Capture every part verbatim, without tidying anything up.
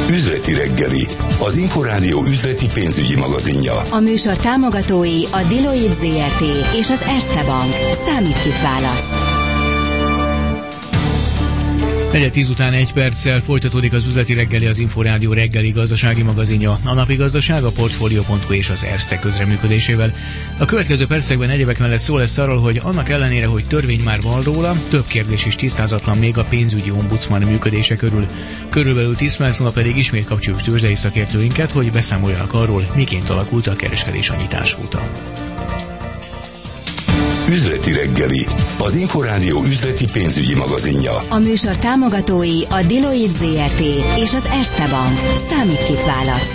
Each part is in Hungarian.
Üzleti reggeli, az Inforádió üzleti pénzügyi magazinja. A műsor támogatói a Deloitte zé er té és az Erste Bank. Számít, kit választ. negyven tíz után egy perccel folytatódik az üzleti reggeli, az Inforádió reggeli gazdasági magazinja. A napi gazdaság a Portfolio pont hu és az Erste közreműködésével. A következő percekben egyebek mellett szó lesz arról, hogy annak ellenére, hogy törvény már van róla, több kérdés is tisztázatlan még a pénzügyi ombudsman működése körül. Körülbelül tíz perc múlva pedig ismét kapcsoljuk tőzsdei szakértőinket, hogy beszámoljanak arról, miként alakult a kereskedés a nyitás óta. Üzleti reggeli, az Inforádió üzleti pénzügyi magazinja. A műsor támogatói a Deloitte zé er té és az Erste Bank. Számít, kit választ.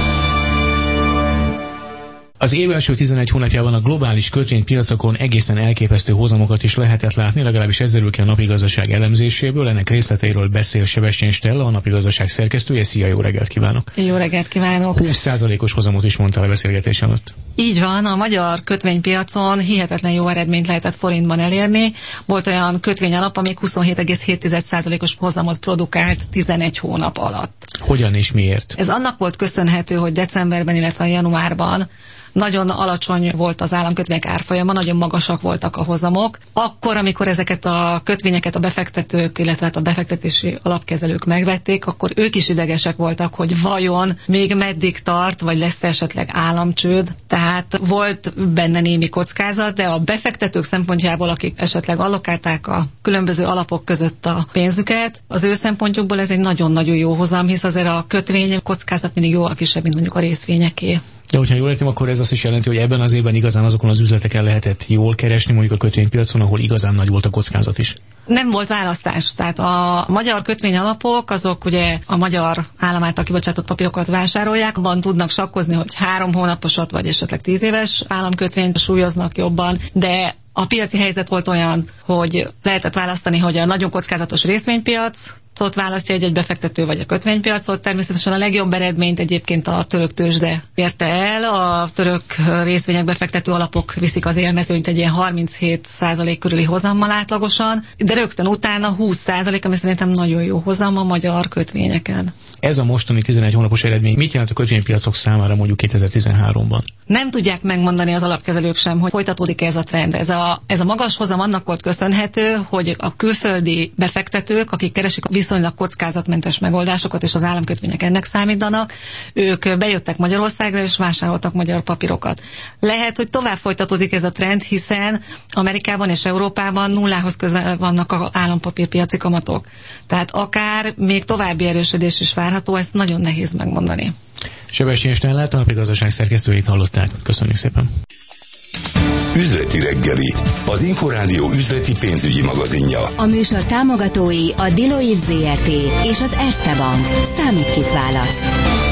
Az év első tizenegy hónapjában a globális kötvénypiacokon egészen elképesztő hozamokat is lehetett látni, legalábbis ez derül ki a napi gazdaság elemzéséből. Ennek részleteiről beszél Sebestyén Stella, a napi gazdaság szerkesztője. Szia, jó reggelt kívánok! Jó reggelt kívánok! húsz százalékos hozamot is mondtál a beszélgetés előtt. Így van, a magyar kötvénypiacon hihetetlen jó eredményt lehetett forintban elérni. Volt olyan kötvényalap, ami huszonhét egész hét százalékos hozamot produkált tizenegy hónap alatt. Hogyan és miért? Ez annak volt köszönhető, hogy decemberben, illetve januárban nagyon alacsony volt az államkötvények árfolyama, nagyon magasak voltak a hozamok. Akkor, amikor ezeket a kötvényeket a befektetők, illetve hát a befektetési alapkezelők megvették, akkor ők is idegesek voltak, hogy vajon még meddig tart, vagy lesz esetleg államcsőd. Tehát volt benne némi kockázat, de a befektetők szempontjából, akik esetleg allokálták a különböző alapok között a pénzüket, az ő szempontjukból ez egy nagyon-nagyon jó hozam, hisz azért a kötvény kockázat mindig jóval kisebb, mint mondjuk a részvényeké. De hogyha jól értem, akkor ez azt is jelenti, hogy ebben az évben igazán azokon az üzleteken lehetett jól keresni, mondjuk a kötvénypiacon, ahol igazán nagy volt a kockázat is. Nem volt választás. Tehát a magyar kötvényalapok, azok ugye a magyar állam által kibocsátott papírokat vásárolják, abban tudnak sakkozni, hogy három hónaposat vagy esetleg tíz éves államkötvényt súlyoznak jobban, de a piaci helyzet volt olyan, hogy lehetett választani, hogy a nagyon kockázatos részvénypiac ott választja egy-egy befektető vagy a kötvénypiacot. Természetesen a legjobb eredményt egyébként a török tőzsde érte el. A török részvények befektető alapok viszik az élmezőnyt egy ilyen harminchét százalék körüli hozammal átlagosan, de rögtön utána húsz százalék, ami szerintem nagyon jó hozam a magyar kötvényeken. Ez a mostani tizenegy hónapos eredmény mit jelent a kötvénypiacok számára mondjuk kétezer-tizenháromban? Nem tudják megmondani az alapkezelők sem, hogy folytatódik ez a trend. Ez a, ez a magas hozam annak volt köszönhető, hogy a külföldi befektetők, akik keresik a viszonylag kockázatmentes megoldásokat, és az államkötvények ennek számítanak, ők bejöttek Magyarországra és vásároltak magyar papírokat. Lehet, hogy tovább folytatódik ez a trend, hiszen Amerikában és Európában nullához közel vannak az állampapírpiaci kamatok. Tehát akár még további erősödés is várható, ezt nagyon nehéz megmondani. Sebestyén Stellát, a napi gazdaság szerkesztőjét hallották. Köszönjük szépen! Üzleti reggeli, az Inforádió üzleti pénzügyi magazinja. A műsor támogatói a Deloitte zé er té és az Erste Bank. Számít, kit választ.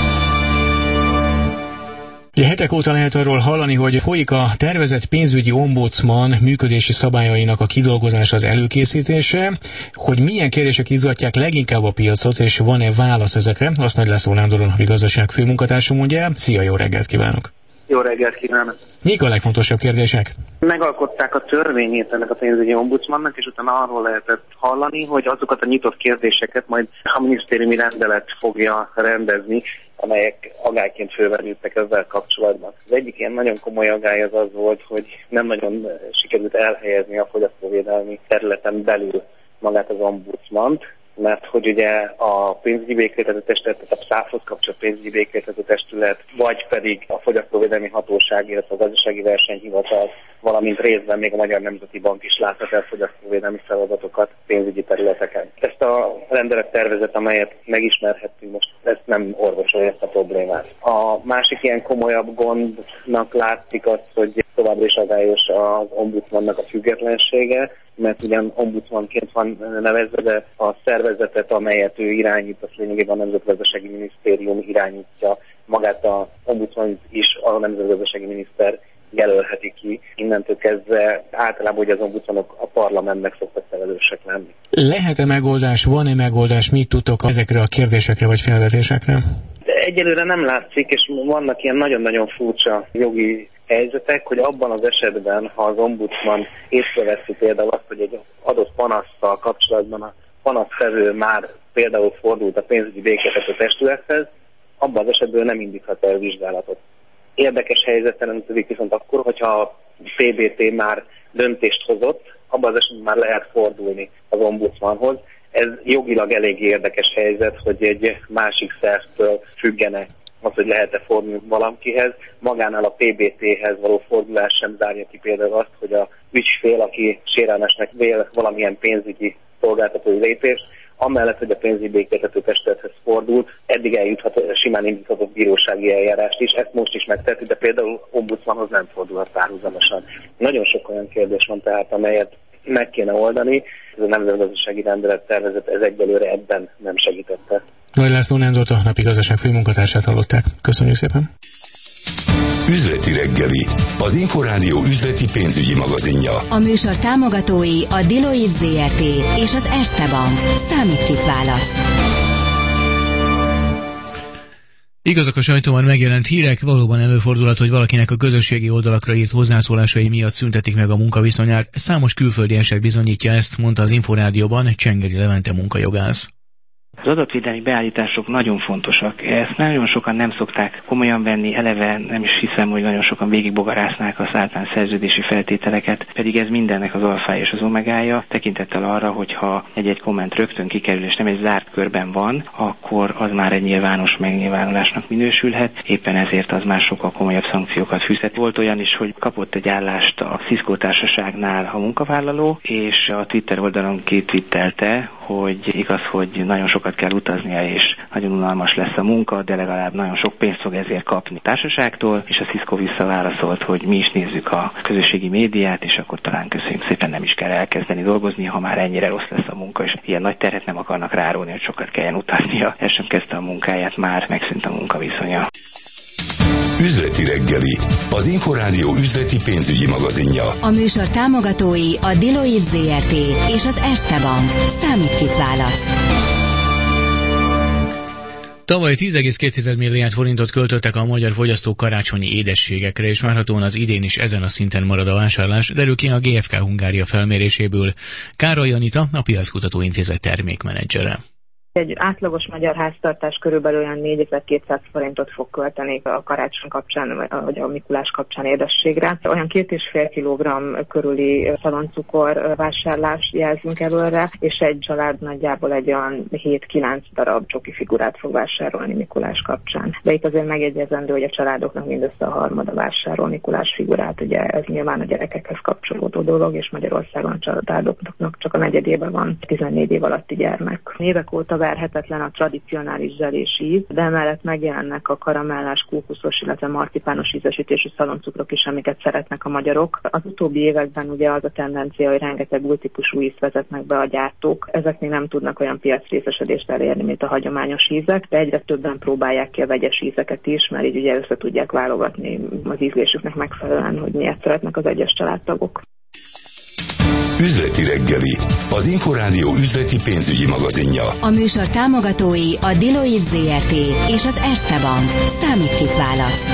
Hetek óta lehet arról hallani, hogy folyik a tervezett pénzügyi ombudsman működési szabályainak a kidolgozása, az előkészítése, hogy milyen kérdések izzatják leginkább a piacot, és van-e válasz ezekre. Azt Nagy László Nándor, a gazdaság főmunkatársa mondja el. Szia, jó reggelt kívánok! Jó reggelt kívánok! Mik a legfontosabb kérdések? Megalkották a törvényét ennek a pénzügyi ombudsmannak, és utána arról lehetett hallani, hogy azokat a nyitott kérdéseket majd a minisztériumi rendelet fogja rendezni, amelyek agályként fölmerültek ezzel kapcsolatban. Az egyik ilyen nagyon komoly agály az az volt, hogy nem nagyon sikerült elhelyezni a fogyasztóvédelmi területen belül magát az ombudsmant, mert hogy ugye a pénzügyi békéltető testület, tehát a pszáfhoz kapcsolat pénzügyi békéltető testület, vagy pedig a fogyasztóvédelmi hatóság, illetve a gazdasági versenyhivatal, valamint részben még a Magyar Nemzeti Bank is láthat el fogyasztóvédelmi feladatokat pénzügyi területeken. Ezt a rendelet tervezet, amelyet megismerhettünk most, ezt nem orvosolja ezt a problémát. A másik ilyen komolyabb gondnak látszik az, hogy továbbra is agályos az ombudsmannak a függetlensége, mert ugyan ombudsmanként van nevezve, de a szervezetet, amelyet ő irányít, az lényegében a Nemzetgazdasági Minisztérium irányítja, magát a ombudsman is a Nemzetgazdasági Miniszter jelölheti ki. Innentől kezdve általában ugye az ombudsmanok a parlamentnek szoktak felelősek lenni. Lehet-e megoldás, van-e megoldás, mit tudtok ezekre a kérdésekre vagy felvetésekre? De egyelőre nem látszik, és vannak ilyen nagyon-nagyon furcsa jogi helyzetek, hogy abban az esetben, ha az ombudsman észreveszi például azt, hogy egy adott panasszal kapcsolatban a panasztevő már például fordult a pénzügyi békéltető testülethez, abban az esetben nem indíthat el vizsgálatot. Érdekes helyzeten jelentkezik viszont akkor, hogyha a pé bé té már döntést hozott, abban az esetben már lehet fordulni az ombudsmanhoz. Ez jogilag elég érdekes helyzet, hogy egy másik szervtől függene az, hogy lehet-e fordulni valakihez. Magánál a pé bé téhez való fordulás sem zárja ki például azt, hogy a ügyfél, aki sérelmesnek vél valamilyen pénzügyi szolgáltatói lépést, amellett, hogy a pénzügyi békéltető testülethez fordult, eddig eljuthat, simán indíthatott bírósági eljárást is, ezt most is megteheti, de például ombudsmanhoz nem fordulhat párhuzamosan. Nagyon sok olyan kérdés van tehát, amelyet meg kéne oldani. Ez a nemzetgazdasági rendelet tervezet ez egyelőre ebben nem segítette. Nagy László Nándort, a Napi Gazdaság főmunkatársát hallották. Köszönjük szépen! Üzleti reggeli, az Inforádió üzleti pénzügyi magazinja. A műsor támogatói a Deloitte zé er té és az Erste Bank. Számít választ. Igazak a sajtóban megjelent hírek, valóban előfordulhat, hogy valakinek a közösségi oldalakra írt hozzászólásai miatt szüntetik meg a munkaviszonyát. Számos külföldi eset bizonyítja ezt, mondta az Inforádióban Csengeri Levente munkajogász. Az adatvédelmi beállítások nagyon fontosak. Ezt nagyon sokan nem szokták komolyan venni, eleve nem is hiszem, hogy nagyon sokan végigbogarásznák a általános szerződési feltételeket, pedig ez mindennek az alfája és az omegája, tekintettel arra, hogyha egy-egy komment rögtön kikerül és nem egy zárt körben van, akkor az már egy nyilvános megnyilvánulásnak minősülhet, éppen ezért az már sokkal komolyabb szankciókat fűzhet. Volt olyan is, hogy kapott egy állást a Cisco társaságnál a munkavállaló, és a Twitter oldalon kitwittelte, hogy igaz, hogy nagyon sokat kell utaznia, és nagyon unalmas lesz a munka, de legalább nagyon sok pénzt fog ezért kapni a társaságtól, és a Cisco visszaválaszolt, hogy mi is nézzük a közösségi médiát, és akkor talán köszönjük szépen, nem is kell elkezdeni dolgozni, ha már ennyire rossz lesz a munka, és ilyen nagy terhet nem akarnak rárólni, hogy sokat kelljen utaznia. El sem kezdte a munkáját, már megszűnt a munkaviszonya. Üzleti reggeli, az Inforádió üzleti pénzügyi magazinja. A műsor támogatói a Deloitte zé er té és az Erste Bank. Számít választ. Tavaly tíz egész két milliárd forintot költöttek a magyar fogyasztók karácsonyi édességekre, és várhatóan az idén is ezen a szinten marad a vásárlás, derül ki a gé ef ká Hungária felméréséből. Károly Anita, a Piackutató Intézet termékmenedzsere. Egy átlagos magyar háztartás körülbelül olyan négyezer-kétszáz forintot fog költeni a karácsony kapcsán, vagy a Mikulás kapcsán édességre. Olyan két és fél kilogramm körüli szaloncukor vásárlás jelzünk előre, és egy család nagyjából egy olyan hét-kilenc darab csoki figurát fog vásárolni Mikulás kapcsán. De itt azért megjegyezendő, hogy a családoknak mindössze a harmada vásárol Mikulás figurát, ugye ez nyilván a gyerekekhez kapcsolódó dolog, és Magyarországon a családoknak csak a negyedében van tizennégy év alatti gyermek. Évek óta verhetetlen a tradicionális zselés íz, de emellett megjelennek a karamellás, kókuszos, illetve marcipános ízesítésű szaloncukrok is, amiket szeretnek a magyarok. Az utóbbi években ugye az a tendencia, hogy rengeteg új típusú ízt vezetnek be a gyártók. Ezek még nem tudnak olyan piacrészesedést elérni, mint a hagyományos ízek, de egyre többen próbálják ki a vegyes ízeket is, mert így ugye össze tudják válogatni az ízlésüknek megfelelően, hogy miért szeretnek az egyes családtagok. Üzleti reggeli, az Inforádió üzleti pénzügyi magazinja. A műsor támogatói a Deloitte zé er té és az Erste Bank. Számít választ.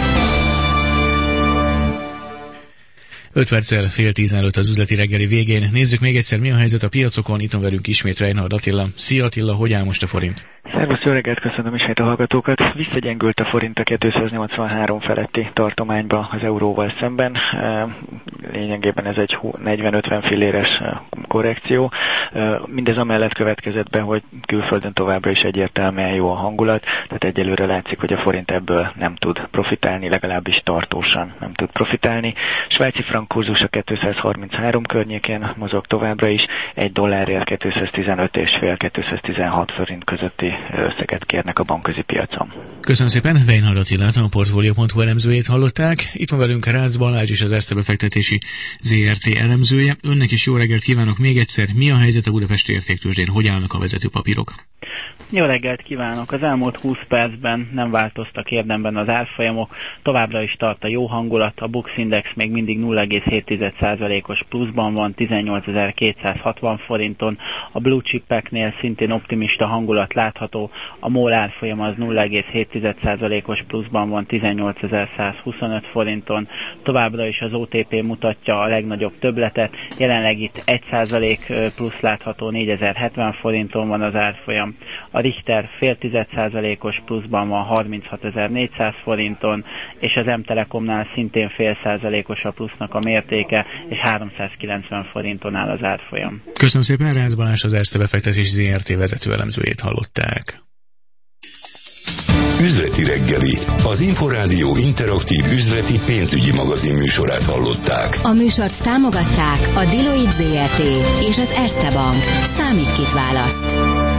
öt perccel fél tíz előtt az üzleti reggeli végén. Nézzük még egyszer, mi a helyzet a piacokon. Itt van velünk ismét Reinhard Attila. Szia Attila, hogy áll most a forint? Szervusz, jó reggelt, köszönöm is a hallgatókat. Visszagyengült a forint a kétszáznyolcvanhárom feletti tartományba az euróval szemben. Lényegében ez egy negyven-ötven filléres korrekció. Mindez amellett következett be, hogy külföldön továbbra is egyértelműen jó a hangulat, tehát egyelőre látszik, hogy a forint ebből nem tud profitálni, legalábbis tartósan nem tud profitálni. Svájci frank kurzus a kétszázharminchárom környékén mozog továbbra is, egy dollárért kétszáztizenöt és fél kétszáztizenhat forint közötti összeget kérnek a bankközi piacon. Köszönöm szépen, Reinhard Attilát, a Portfolio pont hu elemzőjét hallották. Itt van velünk Rácz Balázs is, az Erste befektetési zé er té elemzője. Önnek is jó reggelt kívánok még egyszer. Mi a helyzet a budapesti értéktőzsdén? Hogy állnak a vezető papírok? Jó reggelt kívánok! Az elmúlt húsz percben nem változtak érdemben az árfolyamok, továbbra is tart a jó hangulat, a Bux Index még mindig nulla egész hét százalékos pluszban van, tizennyolcezer-kétszázhatvan forinton, a blue chipeknél szintén optimista hangulat látható, a MOL árfolyam az nulla egész hét százalékos pluszban van, tizennyolcezer-százhuszonöt forinton, továbbra is az o té pé mutatja a legnagyobb többletet, jelenleg itt egy százalék plusz látható, négyezer-hetven forinton van az árfolyam, forinton, a Richter fél tized százalékos pluszban van harminchatezer-négyszáz forinton, és az M-Telekomnál szintén fél százalékos a plusznak a mértéke, és háromszázkilencven forinton áll az árfolyam. Köszönöm szépen, Rácz Balázs, az Erste Befektetési zé er té vezető elemzőjét hallották. Üzleti reggeli, az Inforádió interaktív üzleti pénzügyi magazin műsorát hallották. A műsort támogatták a Deloitte zé er té és az Erste Bank. Számít, kit választ.